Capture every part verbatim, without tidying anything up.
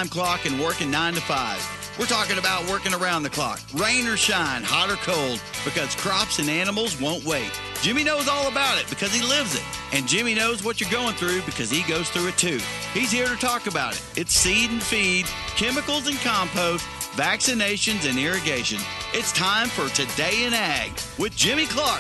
clock and working nine to five. We're talking about working around the clock, rain or shine, hot or cold, because crops and animals won't wait. Jimmy knows all about it because he lives it. And Jimmy knows what you're going through because he goes through it too. He's here to talk about it. It's seed and feed, chemicals and compost, vaccinations and irrigation. It's time for Today in Ag with Jimmy Clark.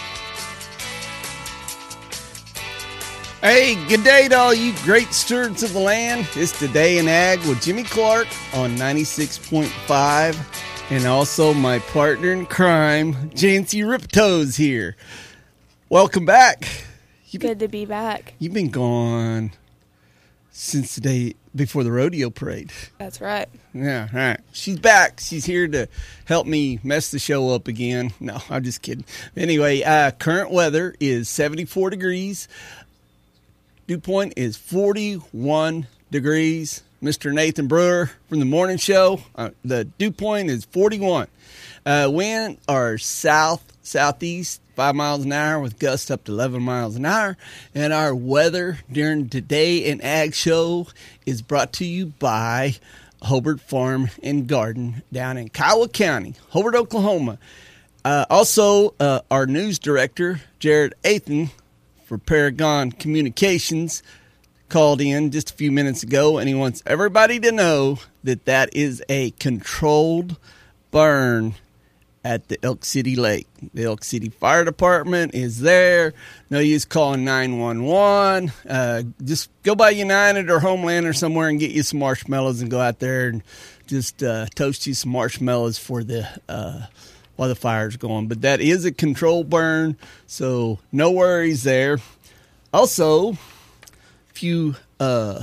Hey, good day to all you great stewards of the land. It's Today in Ag with Jimmy Clark on ninety-six point five. And also my partner in crime, Jancy Riptoes here. Welcome back. You've Good been, to be back. You've been gone since the day before the rodeo parade. That's right. Yeah, all right. She's back. She's here to help me mess the show up again. No, I'm just kidding. Anyway, uh, current weather is seventy-four degrees. Dew point is forty-one degrees. Mister Nathan Brewer from the morning show, uh, the dew point is forty-one. Uh, wind are south, southeast, five miles an hour with gusts up to eleven miles an hour. And our weather during Today in Ag show is brought to you by Hobart Farm and Garden down in Kiowa County, Hobart, Oklahoma. Uh, also, uh, our news director, Jared Athan, for Paragon Communications, called in just a few minutes ago, and he wants everybody to know that that is a controlled burn at the Elk City Lake. The Elk City Fire Department is there. No use calling nine one one. Uh, just go by United or Homeland or somewhere and get you some marshmallows and go out there and just uh, toast you some marshmallows for the uh, while the fire's going. But that is a controlled burn, so no worries there. Also, a few uh,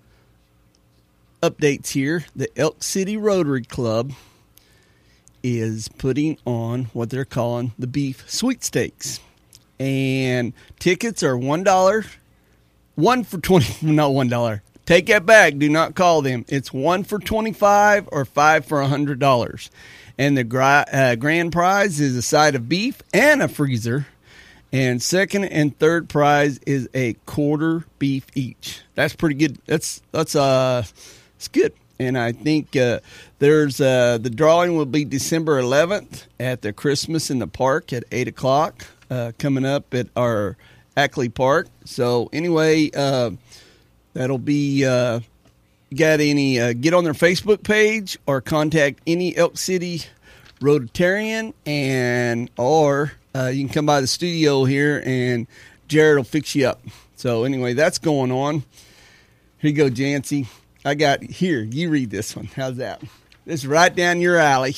updates here. The Elk City Rotary Club is putting on what they're calling the beef sweepstakes. And tickets are one dollar. One for twenty, not one dollar. Take that back. Do not call them. It's one for twenty-five or five for one hundred dollars. And the gra- uh, grand prize is a side of beef and a freezer. And second and third prize is a quarter beef each. That's pretty good. That's that's uh, it's good. And I think uh, there's uh, the drawing will be December eleventh at the Christmas in the Park at eight o'clock uh, coming up at our Ackley Park. So anyway, uh, that'll be. Uh, Got any, uh, get on their Facebook page or contact any Elk City Rotarian, and or uh, you can come by the studio here and Jared will fix you up. So anyway, that's going on. Here you go, Jancy. I got, here, you read this one. How's that? This is right down your alley.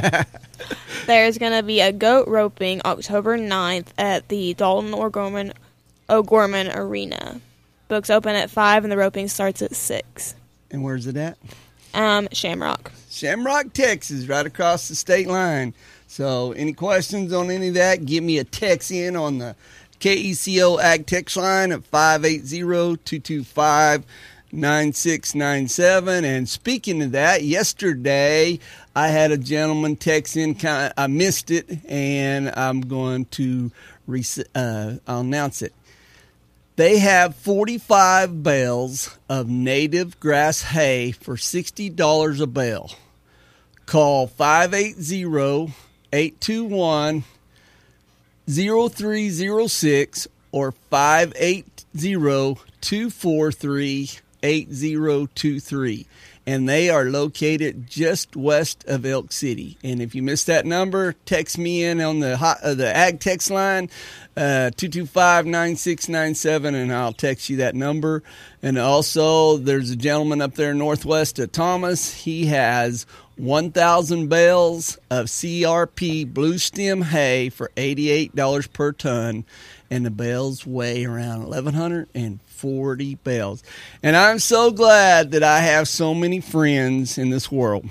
There's going to be a goat roping October ninth at the Dalton O'Gorman, O'Gorman Arena. Books open at five and the roping starts at six. And where's it at? Um, Shamrock. Shamrock, Texas, right across the state line. So any questions on any of that, give me a text in on the K E C O Ag Text line at five eight zero, two two five, nine six nine seven. And speaking of that, yesterday I had a gentleman text in. Kind of, I missed it, and I'm going to res- uh, I'll announce it. They have forty-five bales of native grass hay for sixty dollars a bale. Call five eight zero, eight two one, zero three zero six or five eight zero, two four three, eight zero two three. And they are located just west of Elk City. And if you missed that number, text me in on the hot, uh, the Ag text line, uh, two two five, nine six nine seven, and I'll text you that number. And also, there's a gentleman up there northwest of Thomas. He has one thousand bales of C R P blue stem hay for eighty-eight dollars per ton. And the bales weigh around eleven forty bales. And I'm so glad that I have so many friends in this world.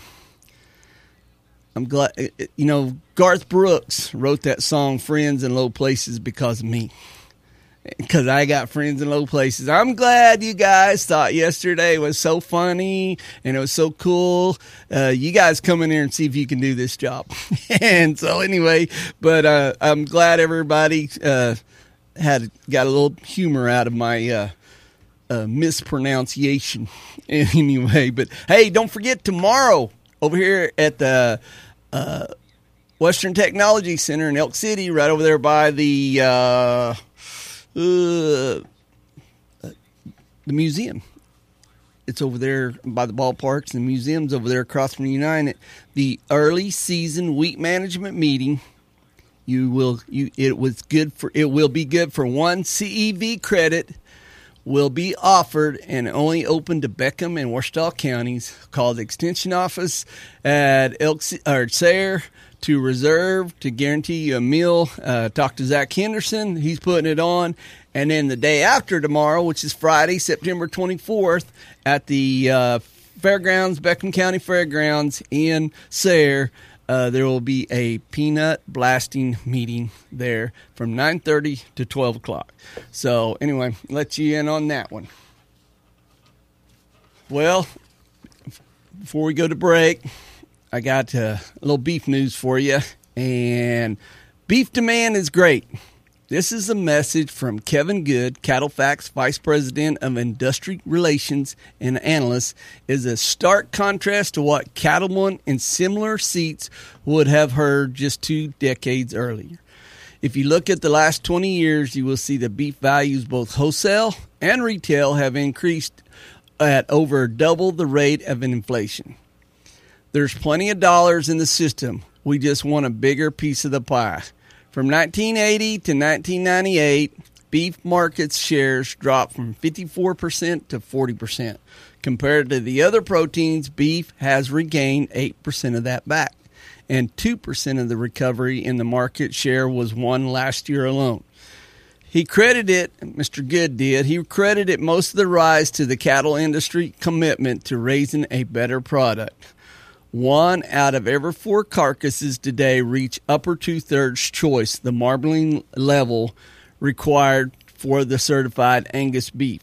I'm glad, you know, Garth Brooks wrote that song, Friends in Low Places, because of me. Because I got friends in low places. I'm glad you guys thought yesterday was so funny and it was so cool. Uh, you guys come in here and see if you can do this job. And so anyway, but uh, I'm glad everybody uh, had got a little humor out of my uh, a mispronunciation anyway. But hey, don't forget tomorrow over here at the uh, Western Technology Center in Elk City, right over there by the uh, uh, the museum. It's over there by the ballparks, and the museum's over there across from United. The early season wheat management meeting. You will. You. It was good for. It will be good for one C E V credit. Will be offered and only open to Beckham and Washita counties. Call the extension office at Elk or Sayre to reserve to guarantee you a meal. Uh, talk to Zach Henderson. He's putting it on. And then the day after tomorrow, which is Friday, September twenty-fourth, at the uh, Fairgrounds, Beckham County Fairgrounds in Sayre, uh, there will be a peanut blasting meeting there from nine thirty to twelve o'clock. So anyway, let you in on that one. Well, before we go to break, I got uh, a little beef news for you. And beef demand is great. This is a message from Kevin Good, CattleFax Vice President of Industry Relations and Analyst, is a stark contrast to what cattlemen in similar seats would have heard just two decades earlier. If you look at the last twenty years, you will see the beef values, both wholesale and retail, have increased at over double the rate of inflation. There's plenty of dollars in the system. We just want a bigger piece of the pie. From nineteen eighty to nineteen ninety-eight, beef market shares dropped from fifty-four percent to forty percent. Compared to the other proteins, beef has regained eight percent of that back, and two percent of the recovery in the market share was won last year alone. He credited, Mister Good did, he credited most of the rise to the cattle industry commitment to raising a better product. One out of every four carcasses today reach upper two-thirds choice, the marbling level required for the certified Angus beef.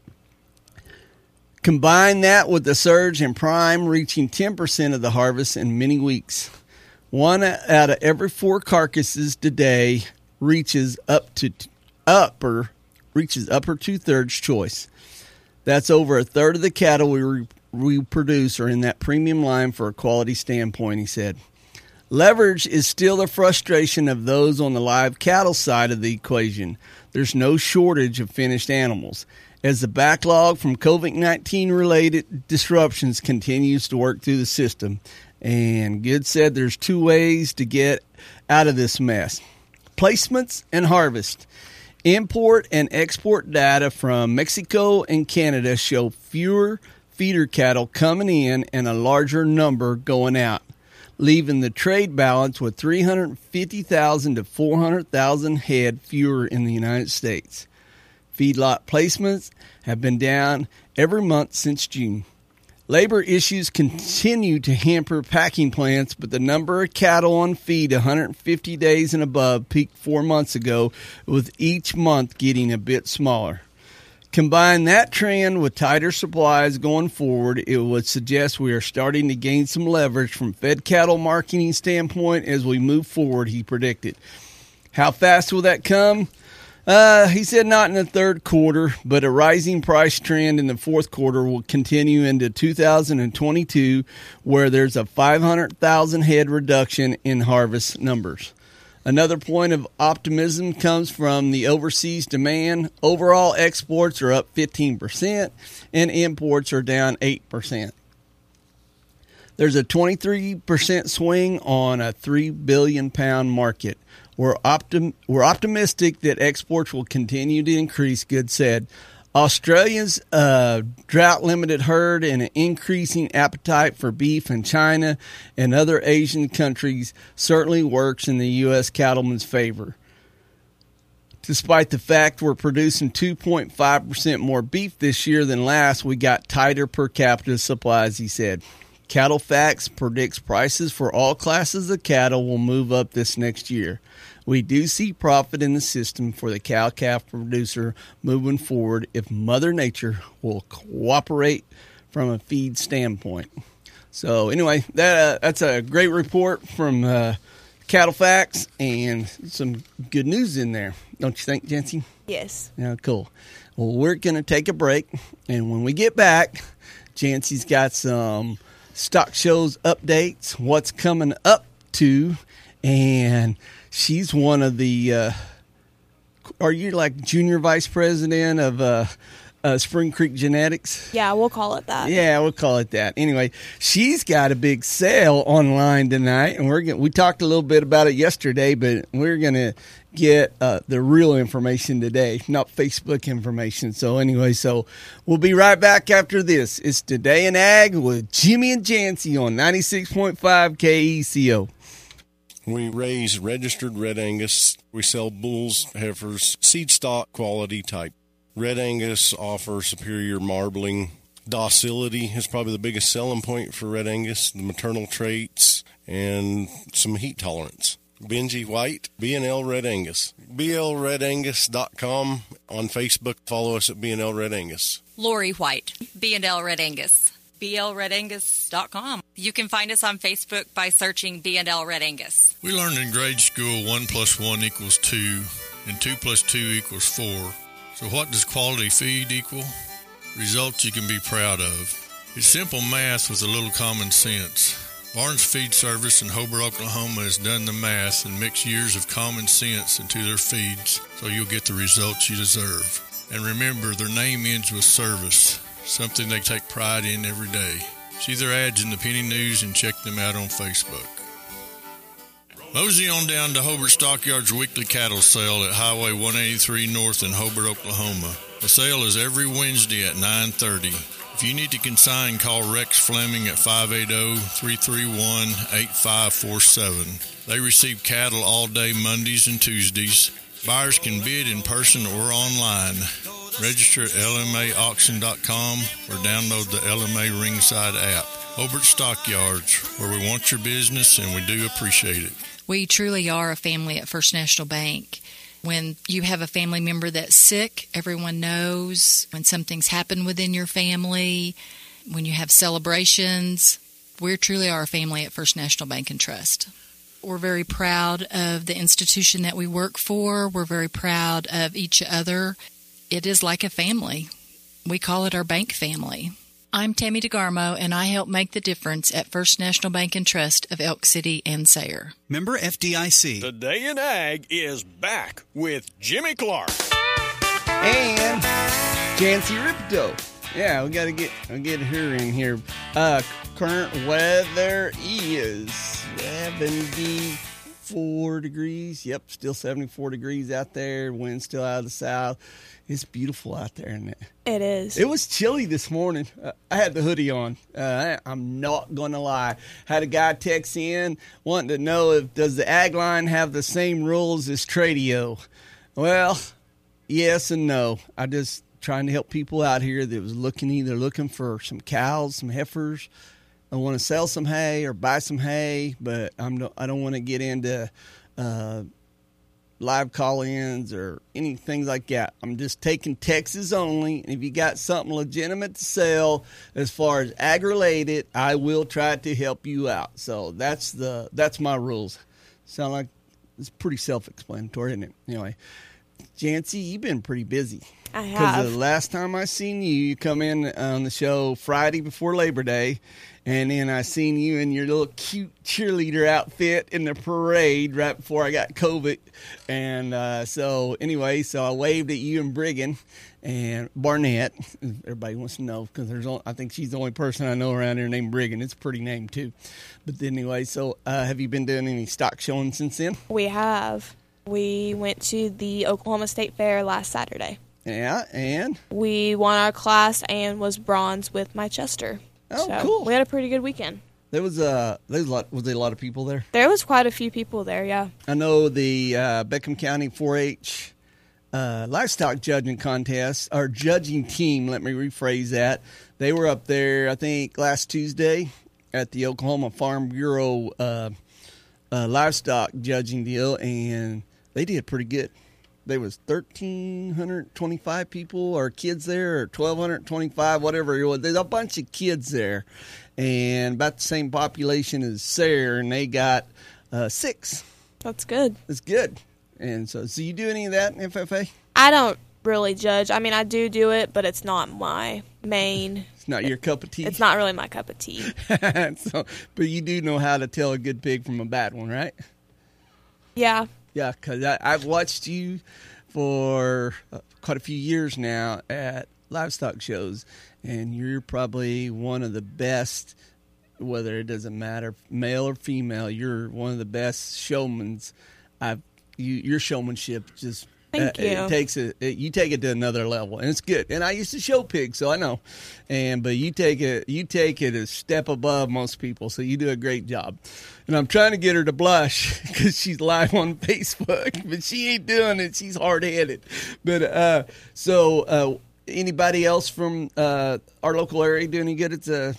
Combine that with the surge in prime reaching ten percent of the harvest in many weeks. One out of every four carcasses today reaches up to upper reaches upper two-thirds choice. That's over a third of the cattle we re- we produce are in that premium line for a quality standpoint, he said. Leverage is still the frustration of those on the live cattle side of the equation. There's no shortage of finished animals. As the backlog from COVID nineteen related disruptions continues to work through the system. And Good said there's two ways to get out of this mess. Placements and harvest. Import and export data from Mexico and Canada show fewer feeder cattle coming in and a larger number going out, leaving the trade balance with three hundred fifty thousand to four hundred thousand head fewer in the United States. Feedlot placements have been down every month since June. Labor issues continue to hamper packing plants, but the number of cattle on feed one hundred fifty days and above peaked four months ago, with each month getting a bit smaller. Combine that trend with tighter supplies going forward, it would suggest we are starting to gain some leverage from fed cattle marketing standpoint as we move forward, he predicted. How fast will that come? Uh, he said not in the third quarter, but a rising price trend in the fourth quarter will continue into two thousand twenty-two, where there's a five hundred thousand head reduction in harvest numbers. Another point of optimism comes from the overseas demand. Overall exports are up fifteen percent and imports are down eight percent. There's a twenty-three percent swing on a three billion pound market. We're, optim- we're optimistic that exports will continue to increase, Good said. Australia's uh, drought-limited herd and an increasing appetite for beef in China and other Asian countries certainly works in the U S cattleman's favor. Despite the fact we're producing two point five percent more beef this year than last, we got tighter per capita supplies, he said. CattleFax predicts prices for all classes of cattle will move up this next year. We do see profit in the system for the cow-calf producer moving forward if Mother Nature will cooperate from a feed standpoint. So anyway, that uh, that's a great report from uh, CattleFax and some good news in there. Don't you think, Jency? Yes. Yeah, cool. Well, we're going to take a break, and when we get back, Jancy's got some stock shows updates, what's coming up to, and she's one of the, uh, are you like junior vice president of uh, uh, Spring Creek Genetics? Yeah, we'll call it that. Yeah, we'll call it that. Anyway, she's got a big sale online tonight, and we're gonna, we talked a little bit about it yesterday, but we're going to get uh, the real information today, not Facebook information. So anyway, so we'll be right back after this. It's Today in Ag with Jimmy and Jancy on ninety-six point five K E C O. We raise registered Red Angus. We sell bulls, heifers, seed stock quality type. Red Angus offers superior marbling. Docility is probably the biggest selling point for Red Angus, the maternal traits, and some heat tolerance. Benji White, B and L Red Angus. B L red angus dot com on Facebook. Follow us at B and L Red Angus. Lori White, B and L Red Angus. B L red angus dot com. You can find us on Facebook by searching B and L Red Angus. We learned in grade school one plus one equals two, and two plus two equals four. So what does quality feed equal? Results you can be proud of. It's simple math with a little common sense. Barnes Feed Service in Hobart, Oklahoma has done the math and mixed years of common sense into their feeds so you'll get the results you deserve. And remember, their name ends with service, something they take pride in every day. See their ads in the Penny News and check them out on Facebook. Mosey on down to Hobart Stockyards weekly cattle sale at Highway one eighty-three North in Hobart, Oklahoma. The sale is every Wednesday at nine thirty. If you need to consign, call Rex Fleming at five eight zero, three three one, eight five four seven. They receive cattle all day Mondays and Tuesdays. Buyers can bid in person or online. Register at L M A auction dot com or download the L M A Ringside app. Hobart Stockyards, where we want your business and we do appreciate it. We truly are a family at First National Bank. When you have a family member that's sick, everyone knows. When something's happened within your family, when you have celebrations, we truly are a family at First National Bank and Trust. We're very proud of the institution that we work for. We're very proud of each other. It is like a family. We call it our bank family. I'm Tammy DeGarmo, and I help make the difference at First National Bank and Trust of Elk City and Sayre. Member F D I C. Today in Ag is back with Jimmy Clark. And Jancy Ripto. Yeah, we got to get I'll get her in here. Uh, current weather is seventy-four degrees. Yep, still seventy-four degrees out there. Wind still out of the south. It's beautiful out there, isn't it? It is. It was chilly this morning. Uh, I had the hoodie on. Uh, I, I'm not going to lie. Had a guy text in wanting to know if does the Ag Line have the same rules as Tradio. Well, yes and no. I just trying to help people out here that was looking either looking for some cows, some heifers. I want to sell some hay or buy some hay, but I'm no, I don't want to get into uh, live call-ins or anything like that. I'm just taking texts only. And if you got something legitimate to sell as far as ag-related, I will try to help you out. So that's the that's my rules. Sound like it's pretty self-explanatory, isn't it? Anyway, Jancy, you've been pretty busy. I have. Because the last time I seen you, you come in on the show Friday before Labor Day, and then I seen you in your little cute cheerleader outfit in the parade right before I got COVID. And uh, so anyway, so I waved at you and Brigham and Barnett. Everybody wants to know because there's only, I think she's the only person I know around here named Brigham. It's a pretty name too. But anyway, so uh, have you been doing any stock showing since then? We have. We went to the Oklahoma State Fair last Saturday. Yeah, and? We won our class and was bronze with my Chester. Oh, so cool. We had a pretty good weekend. There was a there was a lot was there a lot of people there? There was quite a few people there, yeah. I know the uh, Beckham County four H uh, livestock judging contest, or judging team, let me rephrase that. They were up there, I think, last Tuesday at the Oklahoma Farm Bureau uh, uh, livestock judging deal, and they did pretty good. There was one thousand three hundred twenty-five people or kids there, or one thousand two hundred twenty-five, whatever it was. There's a bunch of kids there, and about the same population as Sayre, and they got uh, six. That's good. That's good. And so, so you do any of that in F F A? I don't really judge. I mean, I do do it, but it's not my main. It's not your cup of tea. It's not really my cup of tea. So, but you do know how to tell a good pig from a bad one, right? Yeah. Yeah, because I've watched you for uh, quite a few years now at livestock shows, and you're probably one of the best, whether it doesn't matter, male or female, you're one of the best showmans. I've you, your showmanship just Thank uh, you. It takes it, it. You take it to another level, and it's good. And I used to show pigs, so I know. And but you take it, you take it a step above most people. So you do a great job. And I'm trying to get her to blush because she's live on Facebook, but she ain't doing it. She's hard headed. But uh, so uh, anybody else from uh, our local area do any good at the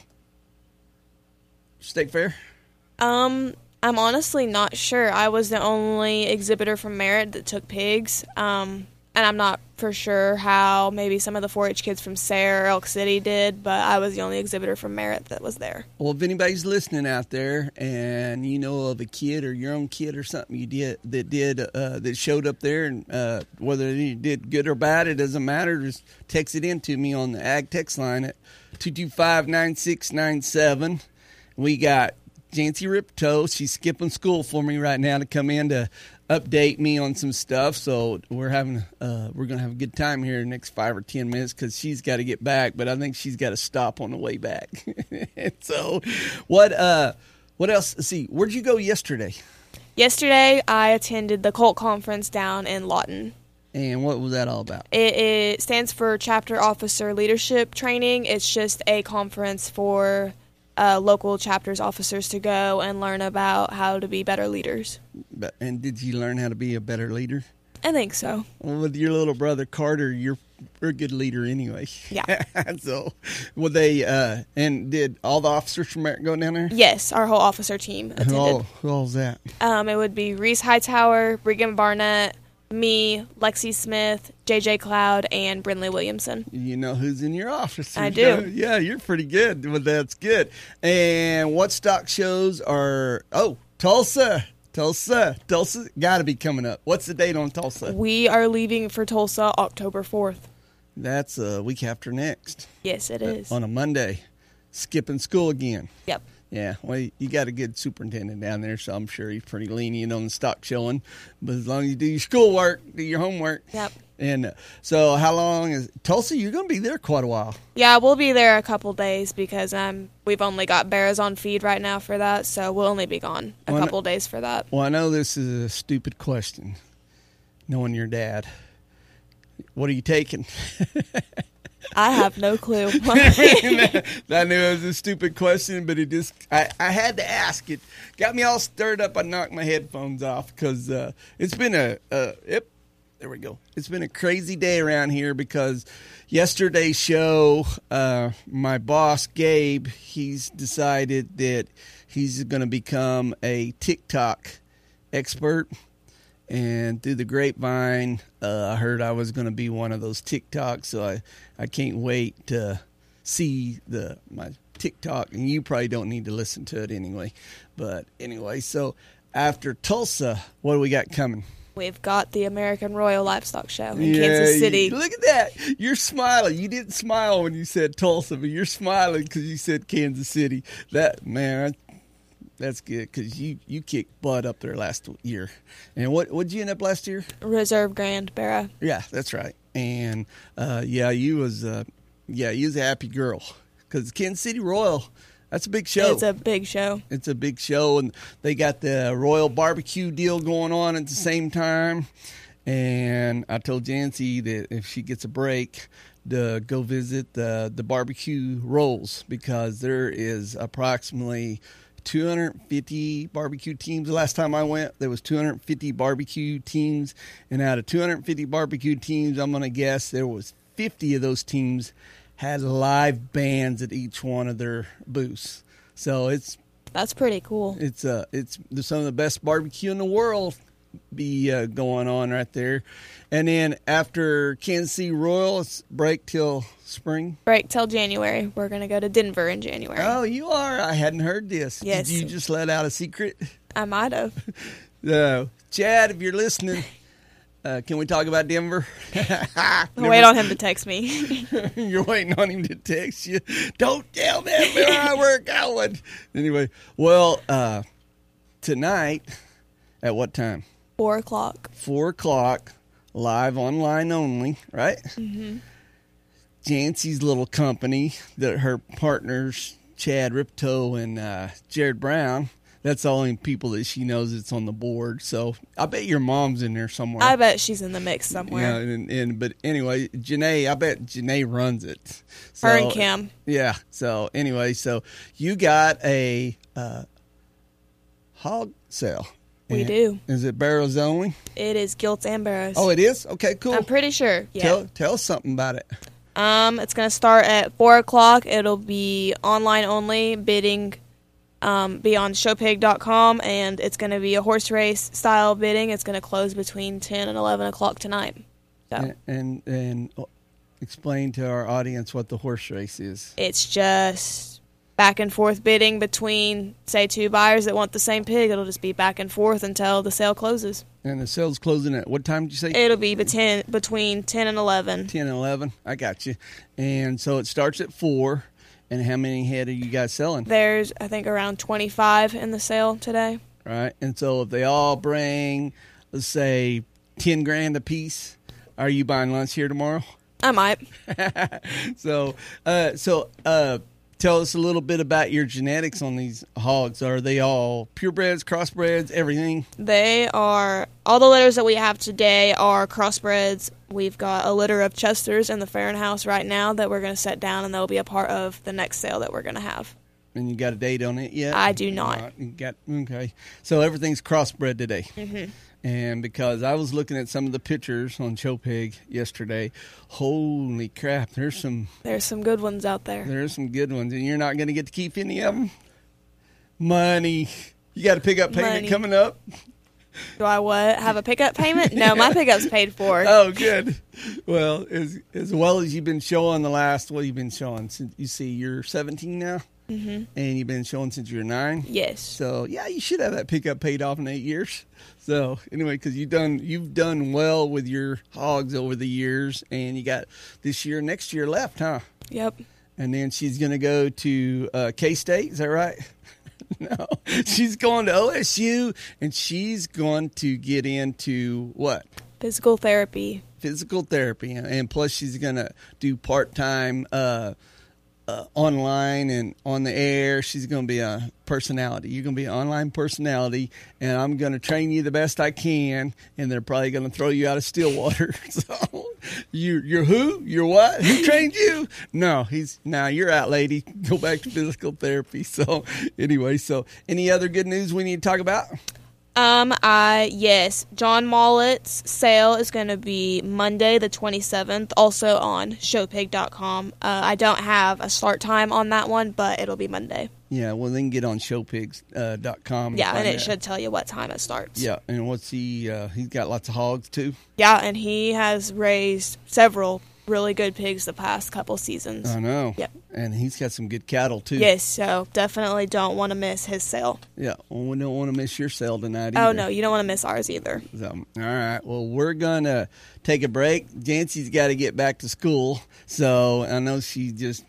state fair? Um, I'm honestly not sure. I was the only exhibitor from Merritt that took pigs. Um, and I'm not for sure how maybe some of the four H kids from Sayre or Elk City did, but I was the only exhibitor from Merritt that was there. Well, if anybody's listening out there and you know of a kid or your own kid or something you did that did uh, that showed up there, and uh, whether you did good or bad, it doesn't matter. Just text it in to me on the Ag text line at two two five, nine six nine seven. We got Jancy Ripto. She's skipping school for me right now to come in to update me on some stuff. So we're having uh, we're gonna have a good time here in the next five or ten minutes because she's got to get back, but I think she's got to stop on the way back. So what uh what else? Let's see, where'd you go yesterday? Yesterday, I attended the Colt Conference down in Lawton. And what was that all about? It, it stands for Chapter Officer Leadership Training. It's just a conference for uh, local chapters officers to go and learn about how to be better leaders. But, and did you learn how to be a better leader? I think so. Well, with your little brother Carter, you're, you're a good leader anyway. Yeah. So, well, they uh, and did all the officers from Merritt go down there? Yes, our whole officer team attended. Who all, who all was that? Um, it would be Reese Hightower, Brigham Barnett, me, Lexi Smith, J J Cloud, and Brinley Williamson. You know who's in your office. I do. Yeah, you're pretty good. Well, that's good. And what stock shows are, oh, Tulsa. Tulsa. Tulsa got to be coming up. What's the date on Tulsa? We are leaving for Tulsa October fourth. That's a week after next. Yes, it is. On a Monday. Skipping school again. Yep. Yeah, well, you got a good superintendent down there, so I'm sure he's pretty lenient on the stock showing. But as long as you do your schoolwork, do your homework. Yep. And uh, so how long is Tulsa? You're going to be there quite a while. Yeah, we'll be there a couple days because um, we've only got bears on feed right now for that, so we'll only be gone a well, couple days for that. Well, I know this is a stupid question, knowing your dad. What are you taking? I have no clue. I knew it was a stupid question, but it just, I, I had to ask it. Got me all stirred up. I knocked my headphones off because uh, it's been a, uh, yep, there we go. It's been a crazy day around here because yesterday's show, uh, my boss, Gabe, he's decided that he's going to become a TikTok expert. And through the grapevine, uh, I heard I was going to be one of those TikToks, so I, I can't wait to see the my TikTok. And you probably don't need to listen to it anyway. But anyway, so after Tulsa, what do we got coming? We've got the American Royal Livestock Show in yeah, Kansas City. You, look at that. You're smiling. You didn't smile when you said Tulsa, but you're smiling because you said Kansas City. That, man, that's good because you, you kicked butt up there last year. And what what'd you end up last year? Reserve Grand Barra. Yeah, that's right. And uh, yeah, you was uh, yeah, you was a happy girl because Kansas City Royal, that's a big show. It's a big show. It's a big show, and they got the Royal Barbecue deal going on at the same time. And I told Jancy that if she gets a break, to go visit the the barbecue rolls because there is approximately two hundred fifty barbecue teams. The last time I went, there was two hundred fifty barbecue teams, and out of two hundred fifty barbecue teams, I'm going to guess there was fifty of those teams had live bands at each one of their booths. So it's that's pretty cool. It's uh, it's some of the best barbecue in the world be uh, going on right there. And then after Kansas City Royal, it's break till spring. Break till January. We're going to go to Denver in January. Oh, you are? I hadn't heard this. Yes. Did you just let out a secret? I might have. No. Chad, if you're listening, Uh, can we talk about Denver? Wait on him to text me. You're waiting on him to text you. Don't tell them where we're going. Anyway, well, uh, tonight, at what time? Four o'clock. Four o'clock, live online only, right? Mm-hmm. Jancy's little company, that her partners, Chad Ripto and uh, Jared Brown, that's the only people that she knows that's on the board. So I bet your mom's in there somewhere. I bet she's in the mix somewhere. Yeah, and, and but anyway, Janae, I bet Janae runs it. So, Her and Kim. Yeah. So anyway, so you got a uh, hog sale. We And do. Is it barrels only? It is gilts and barrows. Oh, it is? Okay, cool. I'm pretty sure. Yeah. Tell, tell us something about it. Um, it's gonna start at four o'clock. It'll be online only bidding. Um, be on show pig dot com, and it's going to be a horse race style bidding. It's going to close between ten and eleven o'clock tonight. So And, and and explain to our audience what the horse race is. it's just back and forth bidding between, say, two buyers that want the same pig. It'll just be back and forth until the sale closes. And the sale's closing at what time did you say? It'll be between, between ten and eleven. ten and eleven. I got you. And so it starts at four. And how many head are you guys selling? There's, I think, around twenty-five in the sale today. Right. And so if they all bring, let's say, ten grand a piece, are you buying lunch here tomorrow? I might. so, uh, so uh, tell us a little bit about your genetics on these hogs. Are they all purebreds, crossbreds, everything? They are, all the litters that we have today are crossbreds. We've got a litter of Chesters in the Farron house right now that we're going to set down, and they'll be a part of the next sale that we're going to have. And you got a date on it yet? I do not. Uh, you got okay. So everything's crossbred today. Mm-hmm. And because I was looking at some of the pictures on Show Pig yesterday, holy crap, there's some There's some good ones out there. there's some good ones, and you're not going to get to keep any of them. Money, you got a pickup payment Money. coming up. Do I what? Have a pickup payment? No, my pickup's paid for. Oh, good. Well, as as well as you've been showing the last, what you've been showing since you see you're seventeen now, Mm-hmm. and you've been showing since you were nine. Yes. So yeah, you should have that pickup paid off in eight years. So anyway, because you've done you've done well with your hogs over the years, and you got this year, next year left, huh? Yep. And then she's going to go to uh, K-State. Is that right? No, she's going to O S U, and she's going to get into what? Physical therapy. Physical therapy, and plus she's going to do part-time uh, uh, online and on the air. She's going to be a personality. You're going to be an online personality, and I'm going to train you the best I can, and they're probably going to throw you out of Stillwater. So you, you're who? You're what? Who trained you? No, he's now you're out, lady. Go back to physical therapy. So anyway, so any other good news we need to talk about? Um, I, yes, John Mollett's sale is going to be Monday the twenty-seventh, also on show pig dot com. Uh, I don't have a start time on that one, but it'll be Monday. Yeah, well, they can get on show pigs dot com. Yeah, and it should tell you what time it starts. Yeah, and what's he, uh, he's got lots of hogs, too? Yeah, and he has raised several really good pigs the past couple seasons. I know. Yep. And he's got some good cattle, too. Yes, so definitely don't want to miss his sale. Yeah, well, we don't want to miss your sale tonight either. Oh, no, you don't want to miss ours either. So, all right, well, we're going to take a break. Jancy's got to get back to school, so I know she just...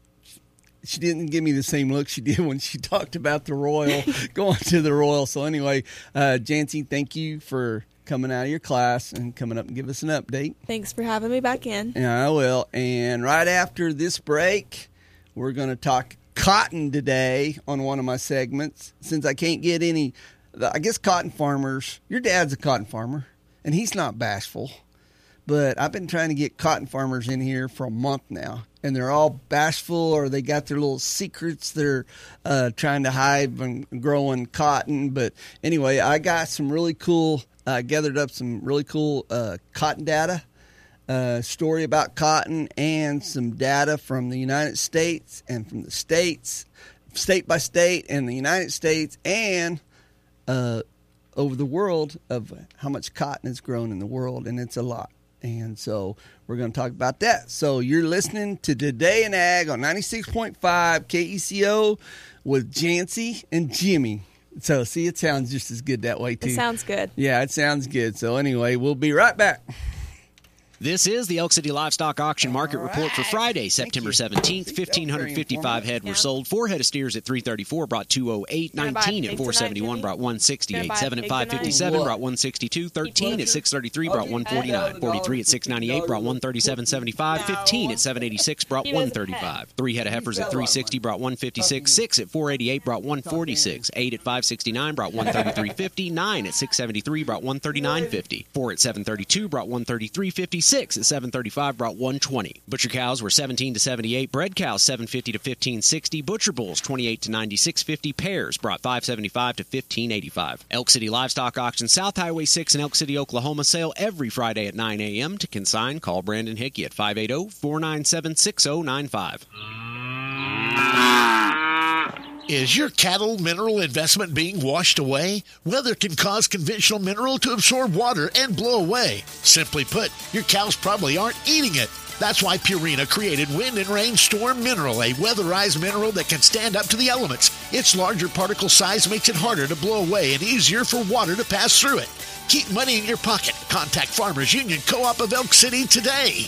She didn't give me the same look she did when she talked about the Royal, going to the Royal. So anyway, uh, Jancy, thank you for coming out of your class and coming up and give us an update. Thanks for having me back in. Yeah, I will. And right after this break, we're going to talk cotton today on one of my segments. Since I can't get any, I guess cotton farmers, your dad's a cotton farmer, and he's not bashful. But I've been trying to get cotton farmers in here for a month now, and they're all bashful, or they got their little secrets they're uh, trying to hide from growing cotton. But anyway, I got some really cool, I uh, gathered up some really cool uh, cotton data, uh, story about cotton, and some data from the United States and from the states, state by state, and the United States, and uh, over the world of how much cotton is grown in the world, and it's a lot. And so we're going to talk about that. So you're listening to Today in Ag on ninety-six point five K E C O with Jancy and Jimmy So, see, it sounds just as good that way, too. It sounds good. Yeah, it sounds good. So, anyway, we'll be right back. This is the Elk City Livestock Auction Market right. Report for Friday, September seventeenth. one thousand five hundred fifty-five head were sold. Four head of steers at three thirty-four brought two oh eight. nineteen at four seventy-one brought one sixty-eight. Seven at five fifty-seven brought one sixty-two. Thirteen at six thirty-three brought one forty-nine. Forty-three at six ninety-eight brought one thirty-seven seventy-five. Fifteen at seven eighty-six brought one thirty-five. Three head of heifers at three sixty brought one fifty-six. Six at four eighty-eight brought one forty-six. Eight at five sixty-nine brought one thirty-three fifty. Nine at six seventy-three brought one thirty-nine fifty. Four at seven thirty-two brought one thirty-three fifty. Six at seven thirty-five brought one twenty. Butcher cows were seventeen to seventy-eight. Bred cows seven fifty to fifteen sixty. Butcher bulls twenty-eight to ninety-six fifty. Pairs brought five seventy-five to fifteen eighty-five. Elk City Livestock Auction, South Highway six in Elk City, Oklahoma. Sale every Friday at nine a.m. To consign, call Brandon Hickey at five eight zero, four nine seven, six zero nine five. Is your cattle mineral investment being washed away? Weather can cause conventional mineral to absorb water and blow away. Simply put, your cows probably aren't eating it. That's why Purina created Wind and Rain Storm Mineral, a weatherized mineral that can stand up to the elements. Its larger particle size makes it harder to blow away and easier for water to pass through it. Keep money in your pocket. Contact Farmers Union Co-op of Elk City today.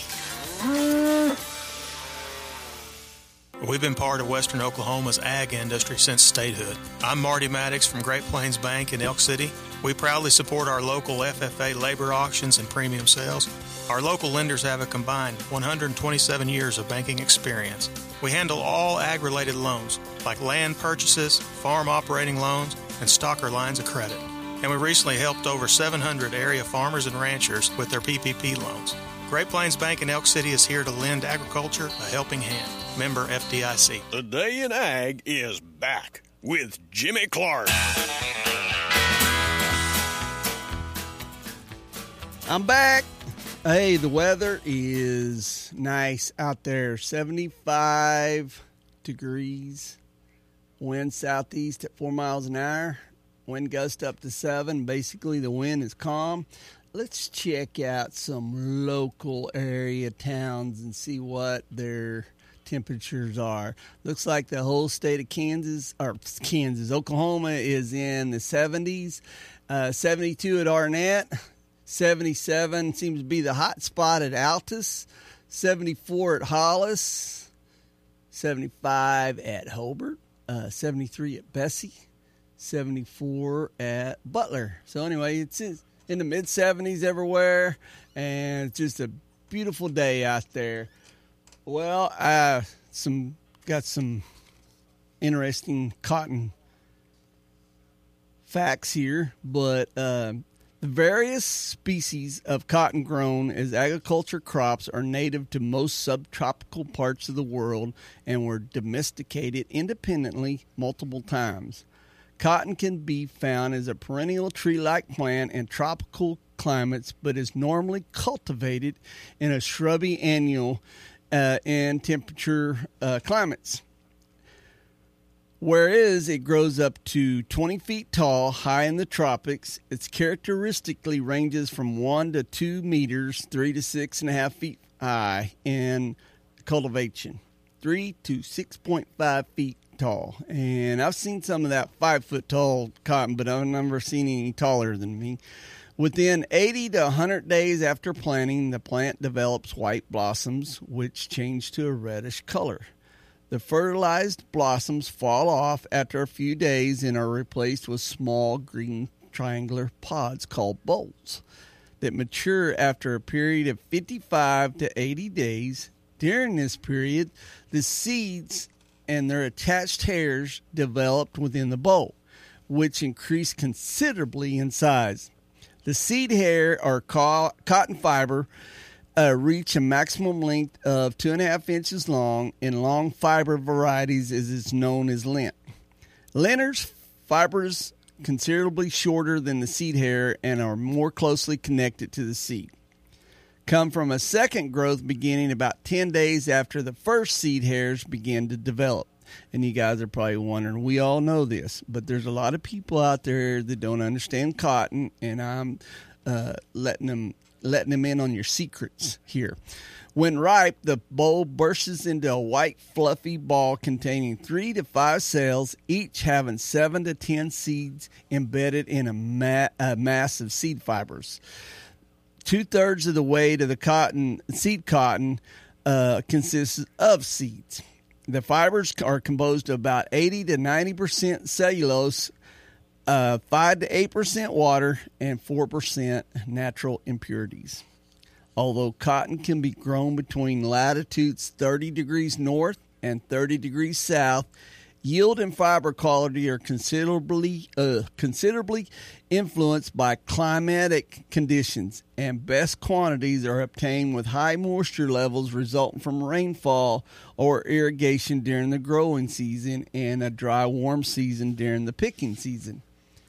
We've been part of Western Oklahoma's ag industry since statehood. I'm Marty Maddox from Great Plains Bank in Elk City. We proudly support our local F F A labor auctions and premium sales. Our local lenders have a combined one hundred twenty-seven years of banking experience. We handle all ag-related loans, like land purchases, farm operating loans, and stocker lines of credit. And we recently helped over seven hundred area farmers and ranchers with their P P P loans. Great Plains Bank in Elk City is here to lend agriculture a helping hand. Member F D I C. The Day in Ag is back with Jimmy Clark. I'm back. Hey, the weather is nice out there. seventy-five degrees. Wind southeast at four miles an hour. Wind gust up to seven. Basically, the wind is calm. Let's check out some local area towns and see what their temperatures are. Looks like the whole state of Kansas, or Kansas, Oklahoma is in the seventies. Uh, seventy-two at Arnett. seventy-seven seems to be the hot spot at Altus. seventy-four at Hollis. seventy-five at Hobart. Uh, seventy-three at Bessie. seventy-four at Butler. So anyway, it's in the mid seventies everywhere, and it's just a beautiful day out there. Well, I some got some interesting cotton facts here, but uh, the various species of cotton grown as agriculture crops are native to most subtropical parts of the world and were domesticated independently multiple times. Cotton can be found as a perennial tree-like plant in tropical climates, but is normally cultivated in a shrubby annual uh, and temperature uh, climates. Whereas it grows up to twenty feet tall, high in the tropics, its characteristically ranges from one to two meters, three to six and a half feet high in cultivation, three to six point five feet tall. And I've seen some of that five foot tall cotton, but I've never seen any taller than me. Within eighty to one hundred days after planting, the plant develops white blossoms, which change to a reddish color. The fertilized blossoms fall off after a few days and are replaced with small green triangular pods called bolls that mature after a period of fifty-five to eighty days. During this period, the seeds and their attached hairs developed within the boll, which increase considerably in size. The seed hair or co- cotton fiber uh, reach a maximum length of two and a half inches long. In long fiber varieties, as it's known as lint. Linters fibers considerably shorter than the seed hair and are more closely connected to the seed. Come from a second growth beginning about ten days after the first seed hairs begin to develop. And you guys are probably wondering, we all know this, but there's a lot of people out there that don't understand cotton, and I'm uh, letting them letting them in on your secrets here. When ripe, the boll bursts into a white, fluffy ball containing three to five cells, each having seven to ten seeds embedded in a, ma- a mass of seed fibers. Two-thirds of the weight of the cotton seed cotton uh, consists of seeds. The fibers are composed of about eighty to ninety percent cellulose, uh, five to eight percent water, and four percent natural impurities. Although cotton can be grown between latitudes thirty degrees north and thirty degrees south, yield and fiber quality are considerably uh, considerably influenced by climatic conditions, and best quantities are obtained with high moisture levels resulting from rainfall or irrigation during the growing season and a dry, warm season during the picking season.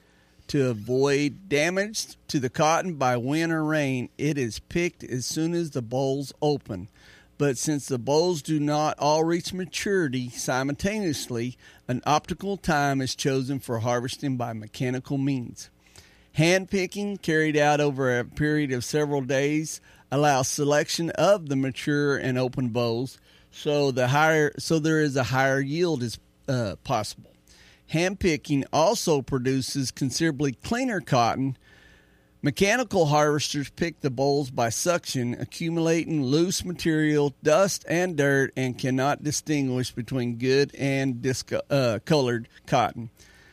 To avoid damage to the cotton by wind or rain, it is picked as soon as the bolls open. But since the bolls do not all reach maturity simultaneously, an optimal time is chosen for harvesting by mechanical means. Hand picking, carried out over a period of several days, allows selection of the mature and open bolls, so the higher, so there is a higher yield as uh, possible. Hand picking also produces considerably cleaner cotton. Mechanical harvesters pick the bolls by suction, accumulating loose material, dust, and dirt, and cannot distinguish between good and discolored uh, cotton.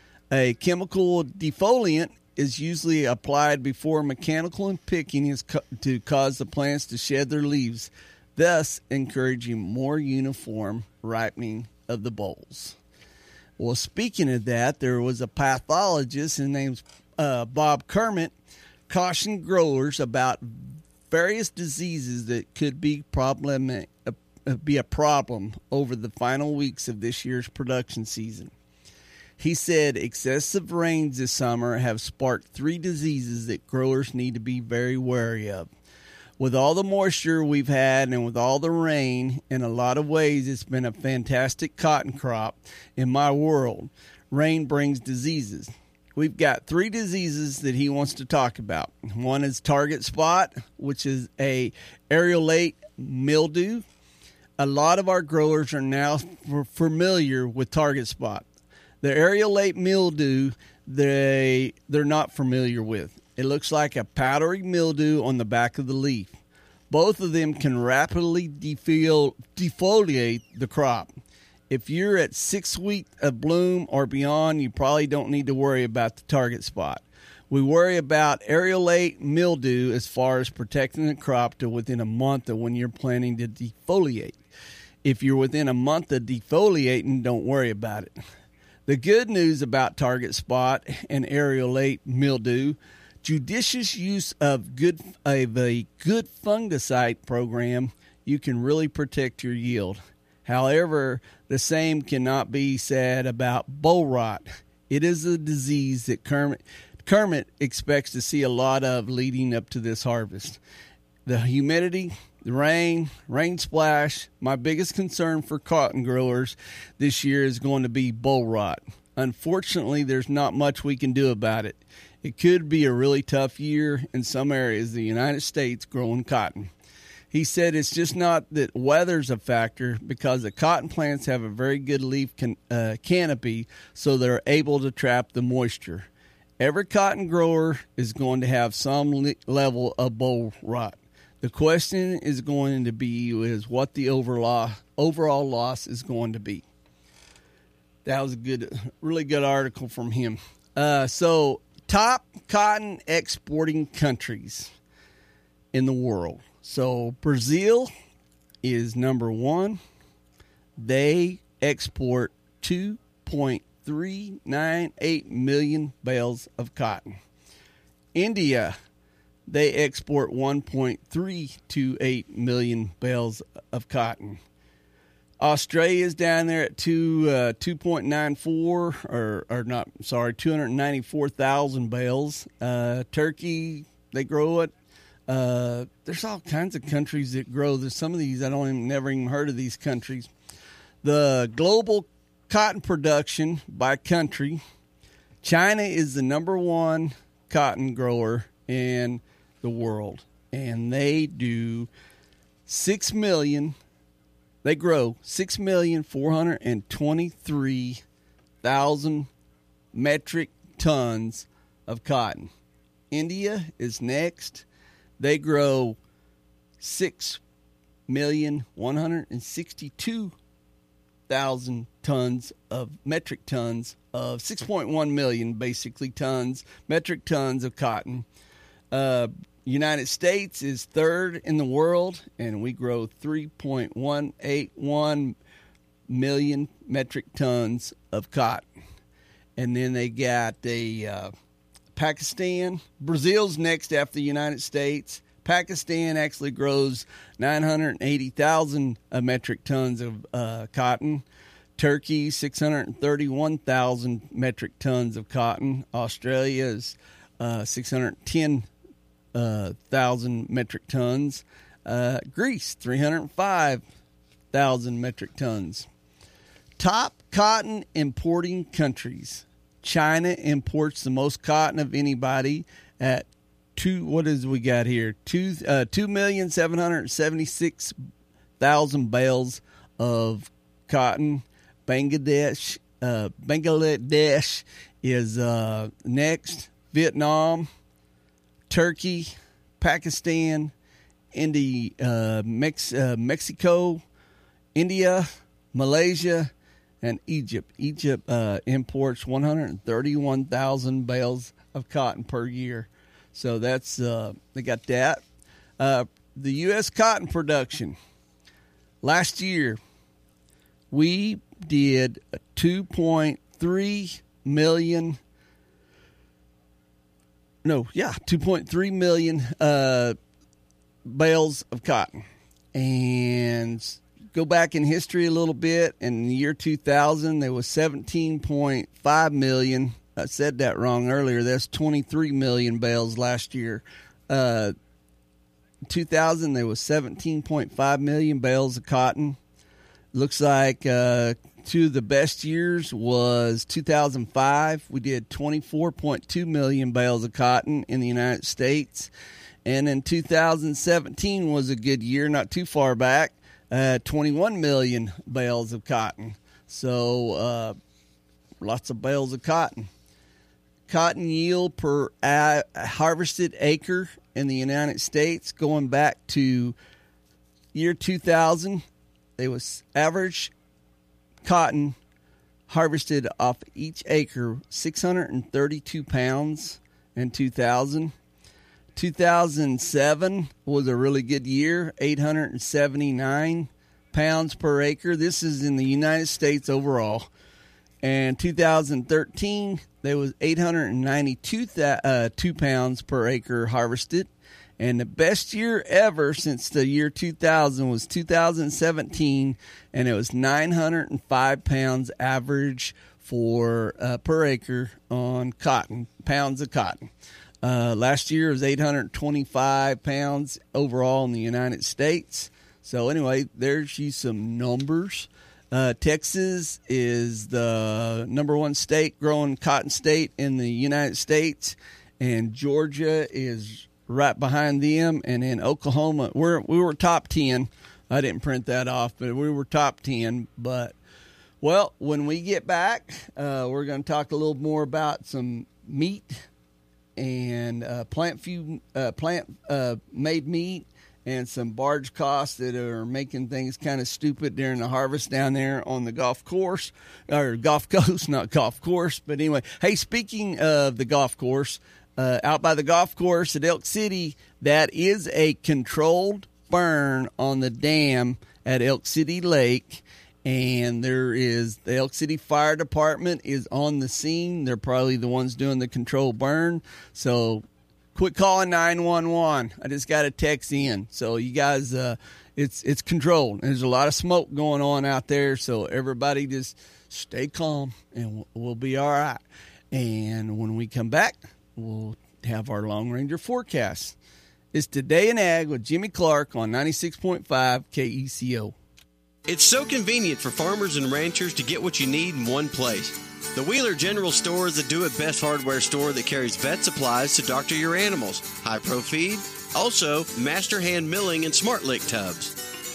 A chemical defoliant is usually applied before mechanical picking is co- to cause the plants to shed their leaves, thus encouraging more uniform ripening of the bolls. Well, speaking of that, there was a pathologist, his name's uh, Bob Kermit, cautioned growers about various diseases that could be problem uh, be a problem over the final weeks of this year's production season. He said excessive rains this summer have sparked three diseases that growers need to be very wary of. With all the moisture we've had and with all the rain, in a lot of ways it's been a fantastic cotton crop in my world. Rain brings diseases. We've got three diseases that he wants to talk about. One is target spot, which is a areolate mildew. A lot of our growers are now f- familiar with target spot. The areolate mildew, they, they're not familiar with. It looks like a powdery mildew on the back of the leaf. Both of them can rapidly defol- defoliate the crop. If you're at six weeks of bloom or beyond, you probably don't need to worry about the target spot. We worry about areolate mildew as far as protecting the crop to within a month of when you're planning to defoliate. If you're within a month of defoliating, don't worry about it. The good news about target spot and areolate mildew, judicious use of good of a good fungicide program, you can really protect your yield. However, the same cannot be said about boll rot. It is a disease that Kermit, Kermit expects to see a lot of leading up to this harvest. The humidity, the rain, rain splash, my biggest concern for cotton growers this year is going to be boll rot. Unfortunately, there's not much we can do about it. It could be a really tough year in some areas of the United States growing cotton. He said it's just not that weather's a factor because the cotton plants have a very good leaf can, uh, canopy, so they're able to trap the moisture. Every cotton grower is going to have some le- level of boll rot. The question is going to be is what the overall overall loss is going to be. That was a good, really good article from him. Uh, so, top cotton exporting countries in the world. So, Brazil is number one. They export two point three nine eight million bales of cotton. India, they export one point three two eight million bales of cotton. Australia is down there at two uh, two point nine four or or not sorry two hundred ninety four thousand bales. Uh, Turkey, they grow it. Uh, there's all kinds of countries that grow. There's some of these I don't even never even heard of these countries. The global cotton production by country, China is the number one cotton grower in the world, and they do six million. They grow six million four hundred twenty-three thousand metric tons of cotton. India is next. They grow six million one hundred sixty-two thousand tons of metric tons of six point one million basically tons metric tons of cotton. Uh, United States is third in the world, and we grow three point one eight one million metric tons of cotton. And then they got a uh, Pakistan. Brazil's next after the United States. Pakistan actually grows nine hundred eighty thousand uh, metric tons of uh, cotton. Turkey, six hundred thirty-one thousand metric tons of cotton. Australia is uh, six hundred ten thousand uh, metric tons. Uh, Greece, three hundred five thousand metric tons. Top cotton importing countries. China imports the most cotton of anybody at two. What is we got here? Two uh, two million seven hundred seventy six thousand bales of cotton. Bangladesh, uh, Bangladesh is uh, next. Vietnam, Turkey, Pakistan, India, uh, Mex- uh, Mexico, India, Malaysia, and Egypt. Egypt uh, imports one hundred thirty-one thousand bales of cotton per year. So that's, uh, they got that. Uh, the U S cotton production. Last year, we did two point three million, no, yeah, two point three million uh, bales of cotton. And go back in history a little bit. In the year two thousand, there was seventeen point five million. I said that wrong earlier. That's twenty-three million bales last year. Uh, two thousand, there was seventeen point five million bales of cotton. Looks like uh, two of the best years was two thousand five. We did twenty-four point two million bales of cotton in the United States. And in two thousand seventeen was a good year, not too far back, uh, twenty-one million bales of cotton. So uh, lots of bales of cotton. Cotton yield per uh, harvested acre in the United States going back to year two thousand. There was average cotton harvested off each acre, six hundred thirty-two pounds in two thousand. two thousand seven was a really good year, eight hundred seventy-nine pounds per acre. This is in the United States overall. And two thousand thirteen, there was eight hundred ninety-two th- uh, two pounds per acre harvested. And the best year ever since the year two thousand was two thousand seventeen, and it was nine hundred five pounds average for uh, per acre on cotton, pounds of cotton. Uh, last year was eight hundred twenty-five pounds overall in the United States. So anyway, there's you some numbers. Uh, Texas is the number one state growing cotton state in the United States, and Georgia is right behind them, and in Oklahoma, we're we were top ten. I didn't print that off, but we were top ten. But well, when we get back, uh, we're going to talk a little more about some meat and uh, plant few uh, plant uh, made meat and some barge costs that are making things kind of stupid during the harvest down there on the golf course or golf coast, not golf course. But anyway, hey, speaking of the golf course. Uh, out by the golf course at Elk City, that is a controlled burn on the dam at Elk City Lake. And there is the Elk City Fire Department is on the scene. They're probably the ones doing the controlled burn. So quit calling nine one one. I just got a text in. So you guys, uh, it's it's controlled. There's a lot of smoke going on out there. So everybody just stay calm and we'll be all right. And when we come back, we'll have our Long Ranger forecast. It's Today in Ag with Jimmy Clark on ninety-six point five K E C O. It's so convenient for farmers and ranchers to get what you need in one place. The Wheeler General Store is the do-it-best hardware store that carries vet supplies to doctor your animals, high-pro feed, also master hand milling and smart lick tubs.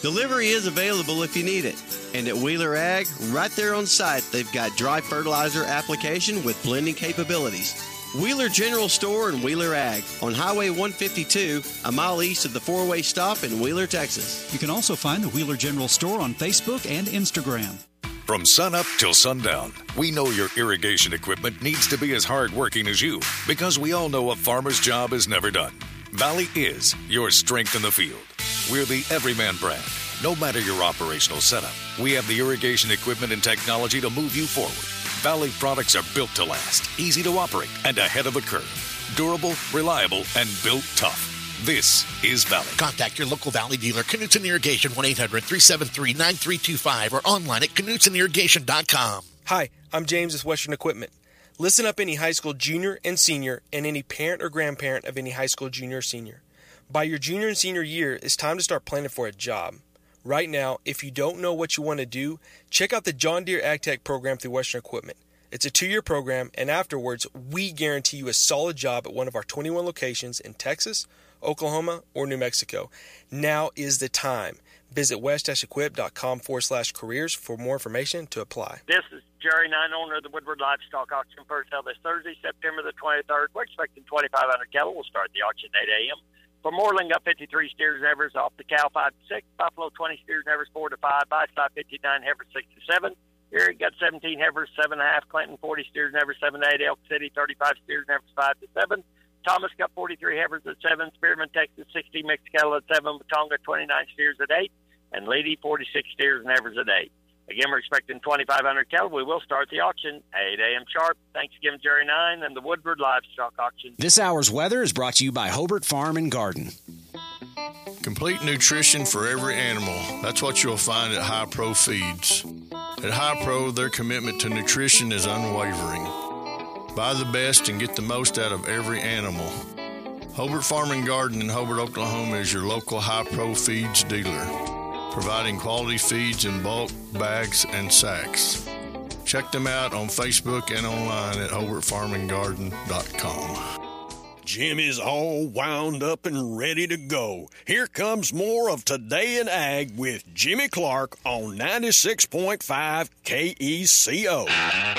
Delivery is available if you need it. And at Wheeler Ag, right there on site, they've got dry fertilizer application with blending capabilities. Wheeler General Store and Wheeler Ag on Highway one fifty-two, a mile east of the four-way stop in Wheeler, Texas. You can also find the Wheeler General Store on Facebook and Instagram. From sunup till sundown, we know your irrigation equipment needs to be as hardworking as you, because we all know a farmer's job is never done. Valley is your strength in the field. We're the Everyman brand. No matter your operational setup, we have the irrigation equipment and technology to move you forward. Valley products are built to last, easy to operate, and ahead of the curve. Durable, reliable, and built tough. This is Valley. Contact your local Valley dealer, Knutson Irrigation, one eight hundred three seven three nine three two five, or online at knutson irrigation dot com. Hi, I'm James with Western Equipment. Listen up, any high school junior and senior, and any parent or grandparent of any high school junior or senior. By your junior and senior year, it's time to start planning for a job. Right now, if you don't know what you want to do, check out the John Deere AgTech program through Western Equipment. It's a two-year program, and afterwards, we guarantee you a solid job at one of our twenty-one locations in Texas, Oklahoma, or New Mexico. Now is the time. Visit west-equip.com forward slash careers for more information to apply. This is Jerry Nine, owner of the Woodward Livestock Auction. First held this Thursday, September the twenty-third. We're expecting twenty-five hundred cattle. We'll start the auction at eight a.m. For Moreland, got fifty-three steers and heifers off the cow five to six. Buffalo, twenty steers and heifers four to five. Bicep, fifty-nine heifers six to seven. Erie got seventeen heifers seven and a half. Clinton, forty steers and heifers seven to eight. Elk City, thirty-five steers and heifers five to seven. Thomas got forty-three heifers at seven. Spearman, Texas, sixty mixed cattle at seven. Watonga, twenty-nine steers at eight. And Lady, forty-six steers and heifers at eight. Again, we're expecting twenty-five hundred cattle. We will start the auction eight a.m. sharp. Thanks again, Jerry Nine, and the Woodward Livestock Auction. This hour's weather is brought to you by Hobart Farm and Garden. Complete nutrition for every animal. That's what you'll find at High Pro Feeds. At High Pro, their commitment to nutrition is unwavering. Buy the best and get the most out of every animal. Hobart Farm and Garden in Hobart, Oklahoma is your local High Pro Feeds dealer, providing quality feeds in bulk, bags, and sacks. Check them out on Facebook and online at hobart farm and garden dot com. Jim is all wound up and ready to go. Here comes more of Today in Ag with Jimmy Clark on ninety-six point five K E C O.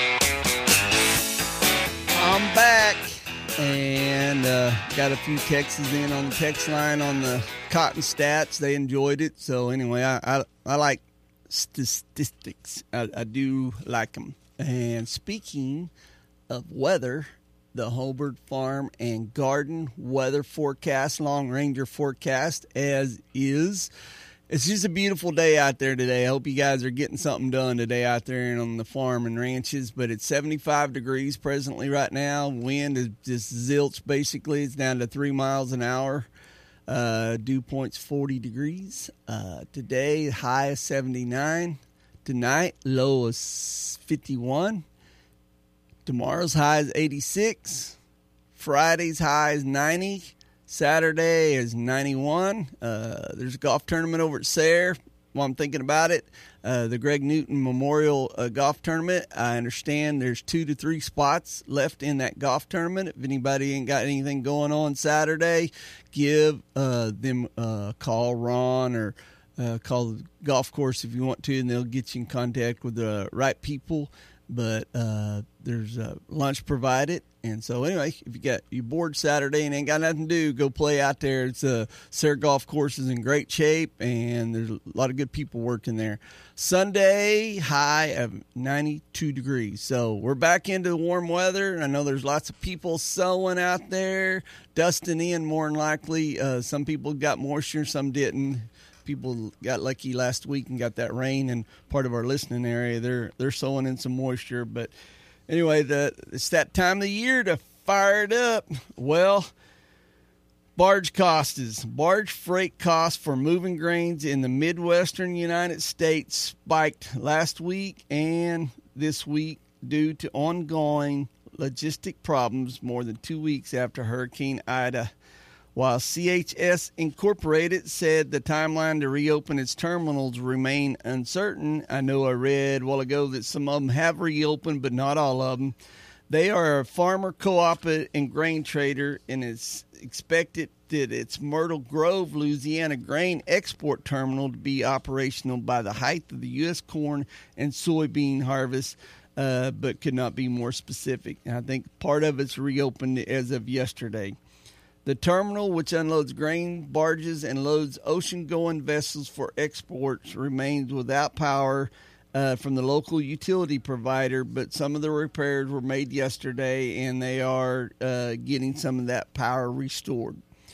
I'm back, and uh, got a few texts in on the text line on the cotton stats. They enjoyed it. So anyway, I I, I like statistics. I, I do like them. And speaking of weather, the Hobart Farm and Garden weather forecast, long ranger forecast as is. It's just a beautiful day out there today. I hope you guys are getting something done today out there on the farm and ranches. But it's seventy-five degrees presently right now. Wind is just zilch basically. It's down to three miles an hour. Uh, dew point's forty degrees. Uh, today, high is seventy-nine. Tonight, low is fifty-one. Tomorrow's high is eighty-six. Friday's high is ninety. Saturday is ninety-one. Uh, there's a golf tournament over at Sayre while I'm thinking about it. Uh, the Greg Newton Memorial uh, Golf Tournament. I understand there's two to three spots left in that golf tournament. If anybody ain't got anything going on Saturday, give uh, them a call, Ron, or uh, call the golf course if you want to, and they'll get you in contact with the right people. But uh, there's uh, lunch provided. And so anyway, if you got you bored Saturday and ain't got nothing to do, go play out there. It's a uh, Sayre Golf Course is in great shape, and there's a lot of good people working there. Sunday, high of ninety-two degrees. So we're back into warm weather. I know there's lots of people sowing out there, dusting in more than likely. Uh, some people got moisture, some didn't. People got lucky last week and got that rain in part of our listening area. They're they're sowing in some moisture. But anyway, the it's that time of the year to fire it up. Well, barge costs, barge freight costs for moving grains in the Midwestern United States spiked last week and this week due to ongoing logistic problems more than two weeks after Hurricane Ida. While C H S Incorporated said the timeline to reopen its terminals remain uncertain, I know I read a while ago that some of them have reopened, but not all of them. They are a farmer, co-op, and grain trader, and it's expected that its Myrtle Grove, Louisiana grain export terminal to be operational by the height of the U S corn and soybean harvest, uh, but could not be more specific. And I think part of it's reopened as of yesterday. The terminal, which unloads grain barges and loads ocean-going vessels for exports, remains without power uh, from the local utility provider, but some of the repairs were made yesterday, and they are uh, getting some of that power restored.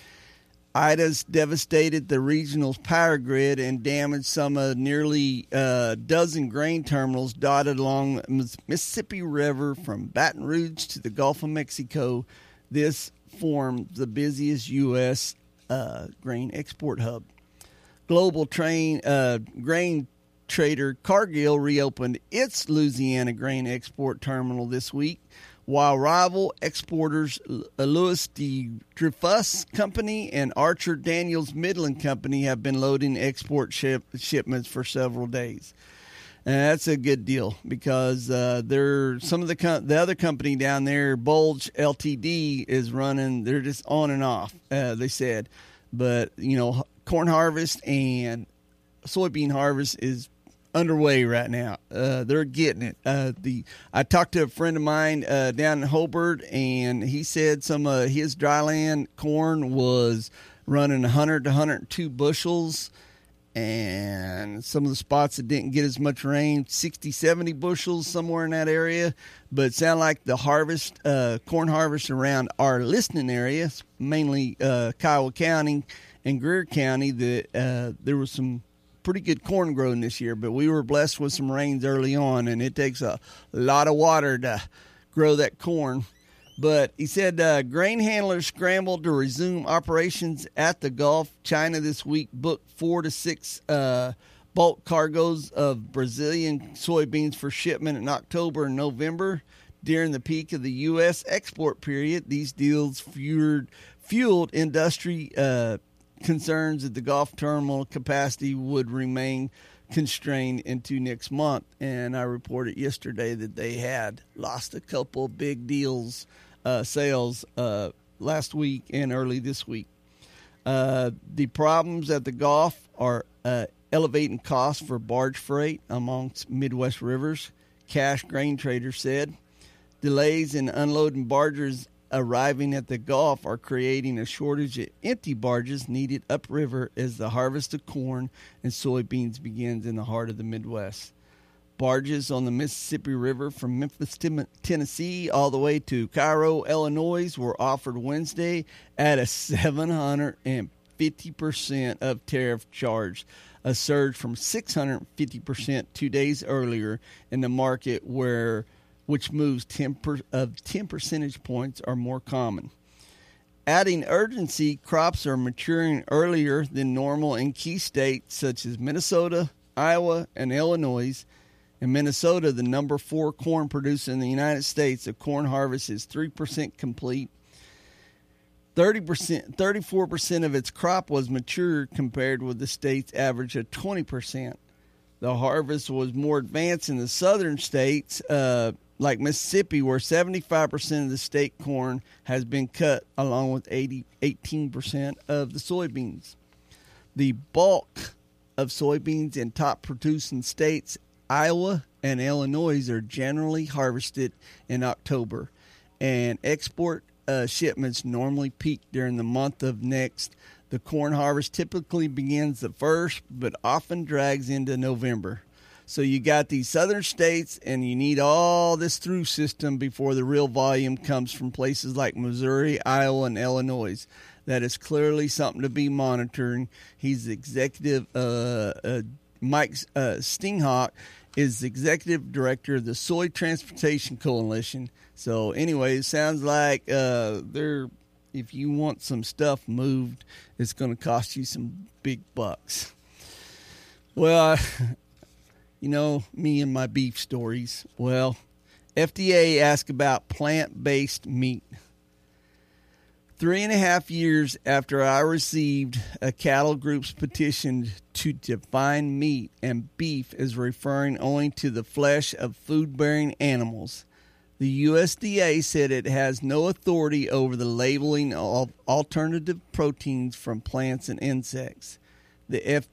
Ida's devastated the regional's power grid and damaged some of nearly a uh, dozen grain terminals dotted along the Mississippi River from Baton Rouge to the Gulf of Mexico. This formed the busiest U S uh, grain export hub. Global train uh, grain trader Cargill reopened its Louisiana grain export terminal this week, while rival exporters Louis D. Dreyfus Company and Archer Daniels Midland Company have been loading export ship- shipments for several days. And that's a good deal because uh, they're some of the com- the other company down there, Bulge L T D, is running. They're just on and off. Uh, they said, but you know, corn harvest and soybean harvest is underway right now. Uh, they're getting it. Uh, the I talked to a friend of mine uh, down in Hobart, and he said some of his dryland corn was running one hundred to one hundred two bushels. And some of the spots that didn't get as much rain, sixty, seventy bushels somewhere in that area. But it sounded like the harvest, uh, corn harvest around our listening area, mainly uh, Kiowa County and Greer County, that uh, there was some pretty good corn growing this year. But we were blessed with some rains early on, and it takes a lot of water to grow that corn. But he said uh, grain handlers scrambled to resume operations at the Gulf. China this week booked four to six uh, bulk cargoes of Brazilian soybeans for shipment in October and November. During the peak of the U S export period, these deals fueled, fueled industry uh, concerns that the Gulf terminal capacity would remain constrained into next month. And I reported yesterday that they had lost a couple of big deals, uh, sales uh, last week and early this week. Uh, the problems at the Gulf are uh, elevating costs for barge freight amongst Midwest rivers, Cash Grain Trader said. Delays in unloading barges arriving at the Gulf are creating a shortage of empty barges needed upriver as the harvest of corn and soybeans begins in the heart of the Midwest. Barges on the Mississippi River from Memphis, Tennessee, all the way to Cairo, Illinois, were offered Wednesday at a seven hundred fifty percent of tariff charge, a surge from six hundred fifty percent two days earlier in the market, where which moves ten per, of ten percentage points are more common. Adding urgency, crops are maturing earlier than normal in key states such as Minnesota, Iowa, and Illinois. In Minnesota, the number four corn producer in the United States, the corn harvest is three percent complete. thirty percent, thirty-four percent of its crop was mature compared with the state's average of twenty percent. The harvest was more advanced in the southern states, uh, like Mississippi, where seventy-five percent of the state corn has been cut, along with eighty, eighteen percent of the soybeans. The bulk of soybeans in top producing states, Iowa and Illinois, are generally harvested in October, and export uh, shipments normally peak during the month of next. The corn harvest typically begins the first, but often drags into November. So you got these southern states, and you need all this through system before the real volume comes from places like Missouri, Iowa, and Illinois. That is clearly something to be monitoring. He's the executive, uh, uh, Mike uh, Stinghawk is the executive director of the Soy Transportation Coalition. So anyway, it sounds like uh, they're, if you want some stuff moved, it's going to cost you some big bucks. Well, you know, me and my beef stories. Well, F D A asked about plant-based meat. Three and a half years after I received a cattle group's petition to define meat and beef as referring only to the flesh of food-bearing animals, The U S D A said it has no authority over the labeling of alternative proteins from plants and insects. The F-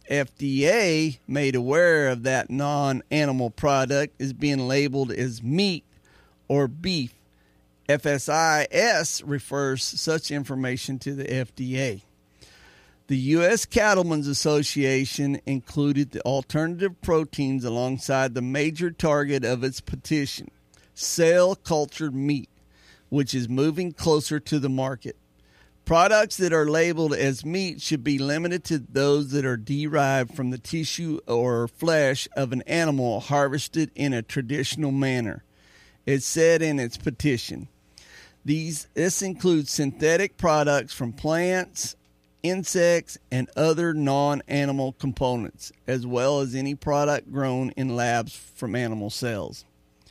FDA made aware of that non-animal product is being labeled as meat or beef. F S I S refers such information to the F D A. The U S Cattlemen's Association included the alternative proteins alongside the major target of its petition, cell-cultured meat, which is moving closer to the market. Products that are labeled as meat should be limited to those that are derived from the tissue or flesh of an animal harvested in a traditional manner. It said in its petition. These, this includes synthetic products from plants, insects, and other non-animal components, as well as any product grown in labs from animal cells.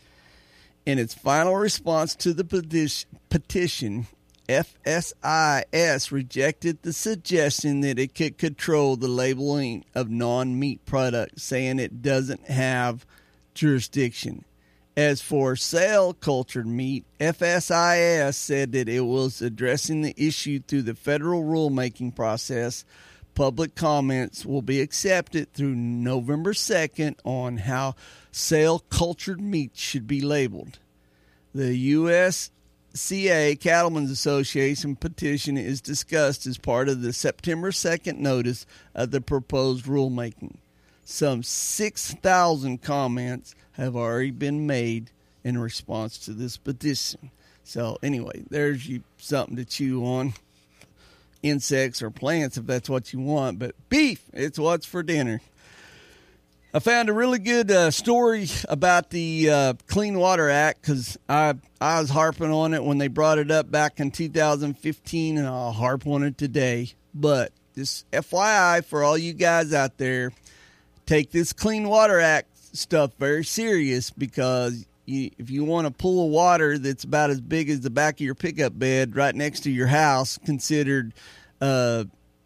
In its final response to the petition, F S I S rejected the suggestion that it could control the labeling of non-meat products, saying it doesn't have jurisdiction. As for cell-cultured meat, F S I S said that it was addressing the issue through the federal rulemaking process. Public comments will be accepted through November second on how cell-cultured meat should be labeled. The U S C A Cattlemen's Association petition is discussed as part of the September second notice of the proposed rulemaking. Some six thousand comments have already been made in response to this petition. So anyway, there's you something to chew on. Insects or plants, if that's what you want. But beef, it's what's for dinner. I found a really good uh, story about the uh, Clean Water Act because I, I was harping on it when they brought it up back in two thousand fifteen, and I'll harp on it today. But just F Y I for all you guys out there, take this Clean Water Act stuff very serious, because you, if you want a pool of water that's about as big as the back of your pickup bed right next to your house considered uh,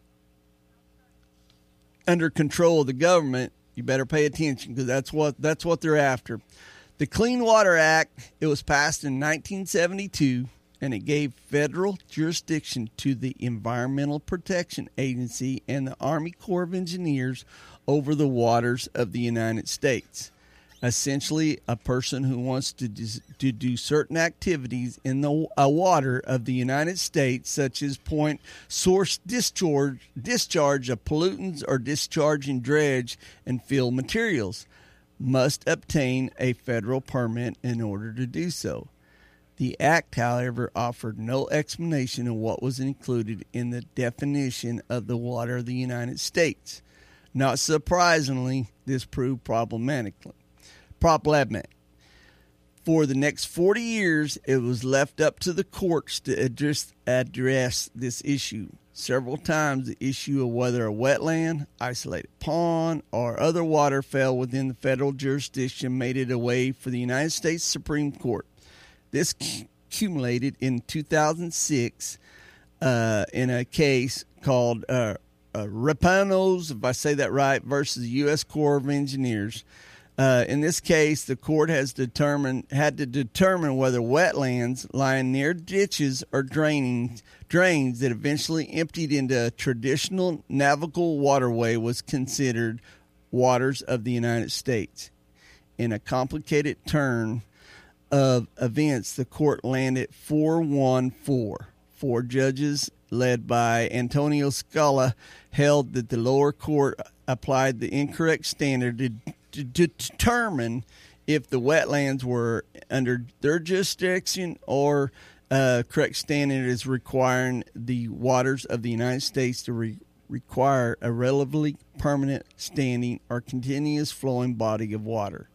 under control of the government, you better pay attention, because that's what that's what they're after. The Clean Water Act, it was passed in nineteen seventy-two, and it gave federal jurisdiction to the Environmental Protection Agency and the Army Corps of Engineers over the waters of the United States. Essentially, a person who wants to do, to do certain activities in the uh, water of the United States, such as point source discharge, discharge of pollutants or discharging dredge and fill materials, must obtain a federal permit in order to do so. The Act, however, offered no explanation of what was included in the definition of the water of the United States. Not surprisingly, this proved problematic. problematic. For the next forty years, it was left up to the courts to address, address this issue. Several times, the issue of whether a wetland, isolated pond, or other water fell within the federal jurisdiction made it a way for the United States Supreme Court. This accumulated in two thousand six uh, in a case called uh, uh, Rapanos, if I say that right, versus U S Corps of Engineers. Uh, in this case, the court has determined had to determine whether wetlands lying near ditches or draining, drains that eventually emptied into a traditional navigable waterway was considered waters of the United States. In a complicated turn of events, the court landed four one four. Four judges, led by Antonio Scala, held that the lower court applied the incorrect standard to to determine if the wetlands were under their jurisdiction or uh, correct standard is requiring the waters of the United States to re- require a relatively permanent standing or continuous flowing body of water.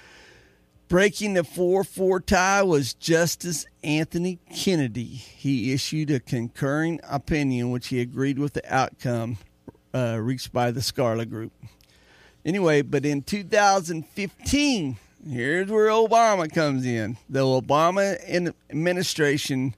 Breaking the four four tie was Justice Anthony Kennedy. He issued a concurring opinion which he agreed with the outcome uh, reached by the Scala Group. Anyway, but in two thousand fifteen, here's where Obama comes in. The Obama administration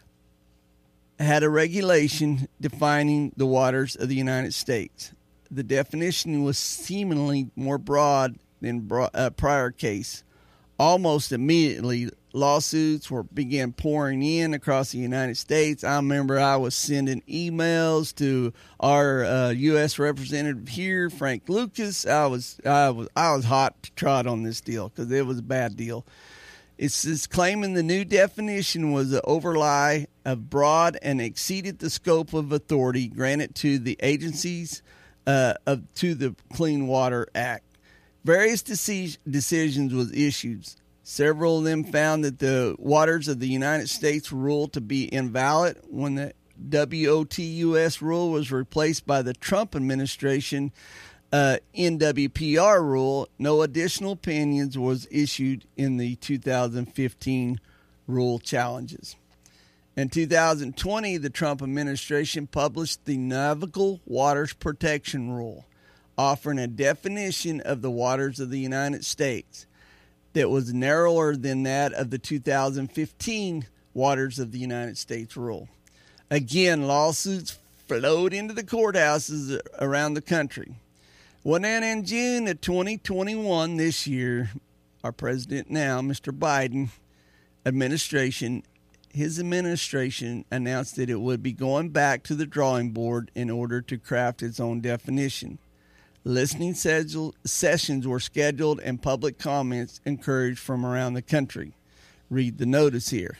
had a regulation defining the waters of the United States. The definition was seemingly more broad than a prior case. Almost immediately, lawsuits were began pouring in across the United States. I remember I was sending emails to our uh, U S representative here, Frank Lucas. I was I was I was hot to trot on this deal because it was a bad deal. It's just claiming the new definition was an overlay of broad and exceeded the scope of authority granted to the agencies uh, of to the Clean Water Act. Various deci- decisions was issued. Several of them found that the waters of the United States rule to be invalid when the W O T U S rule was replaced by the Trump administration uh, N W P R rule. No additional opinions was issued in the two thousand fifteen rule challenges. In two thousand twenty, the Trump administration published the Navigable Waters Protection Rule, offering a definition of the waters of the United States that was narrower than that of the two thousand fifteen Waters of the United States rule. Again, lawsuits flowed into the courthouses around the country. Well, then in June of twenty twenty-one, this year, our president now, Mister Biden administration, his administration announced that it would be going back to the drawing board in order to craft its own definition. Listening sessions were scheduled and public comments encouraged from around the country. Read the notice here.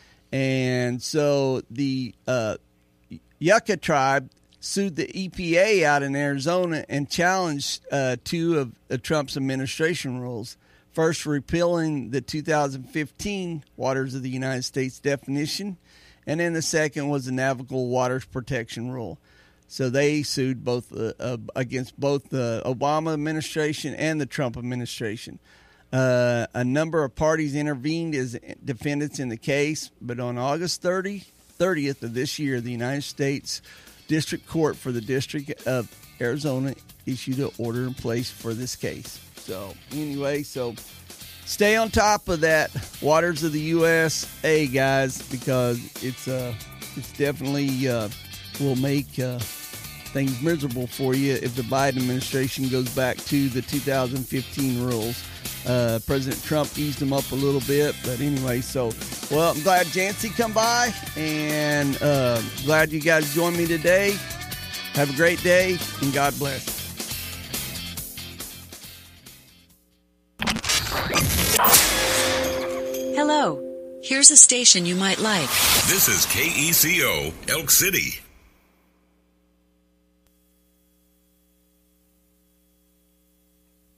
And so the uh, Yucca tribe sued the E P A out in Arizona and challenged uh, two of uh, Trump's administration rules. First, repealing the two thousand fifteen Waters of the United States definition, and then the second was the Navigable Waters Protection Rule. So they sued both uh, uh, against both the Obama administration and the Trump administration. Uh, a number of parties intervened as defendants in the case, but on August thirtieth of this year, the United States District Court for the District of Arizona issued an order in place for this case. So anyway, so stay on top of that Waters of the U S A, guys, because it's uh, it's definitely uh, will make uh, things miserable for you if the Biden administration goes back to the two thousand fifteen rules. Uh, President Trump eased them up a little bit, but anyway, so, well, I'm glad Jancy come by, and uh, glad you guys joined me today. Have a great day, and God bless. Hello. Here's a station you might like. This is K E C O, Elk City.